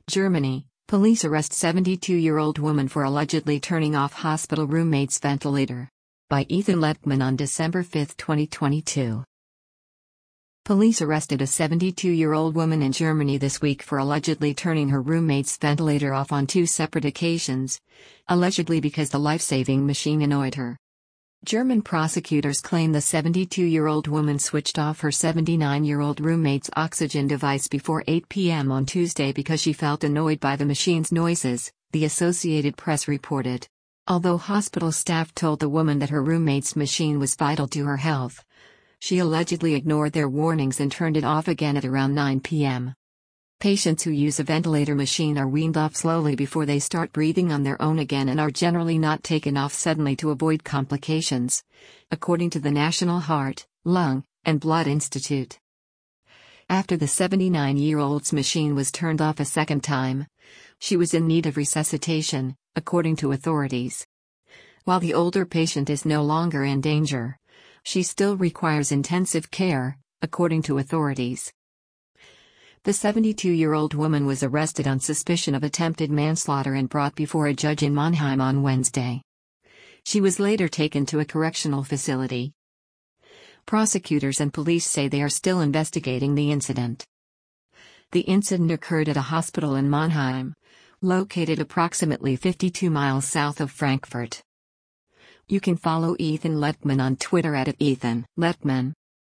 Germany, police arrest 72-year-old woman for allegedly turning off hospital roommate's ventilator. By Ethan Lettman on December 5, 2022. Police arrested a 72-year-old woman in Germany this week for allegedly turning her roommate's ventilator off on 2 separate occasions, allegedly because the life-saving machine annoyed her. German prosecutors claim the 72-year-old woman switched off her 79-year-old roommate's oxygen device before 8 p.m. on Tuesday because she felt annoyed by the machine's noises, the Associated Press reported. Although hospital staff told the woman that her roommate's machine was vital to her health, she allegedly ignored their warnings and turned it off again at around 9 p.m. Patients who use a ventilator machine are weaned off slowly before they start breathing on their own again and are generally not taken off suddenly to avoid complications, according to the National Heart, Lung, and Blood Institute. After the 79-year-old's machine was turned off a second time, she was in need of resuscitation, according to authorities. While the older patient is no longer in danger, she still requires intensive care, according to authorities. The 72-year-old woman was arrested on suspicion of attempted manslaughter and brought before a judge in Mannheim on Wednesday. She was later taken to a correctional facility. Prosecutors and police say they are still investigating the incident. The incident occurred at a hospital in Mannheim, located approximately 52 miles south of Frankfurt. You can follow Ethan Lettman on Twitter at @EthanLettman.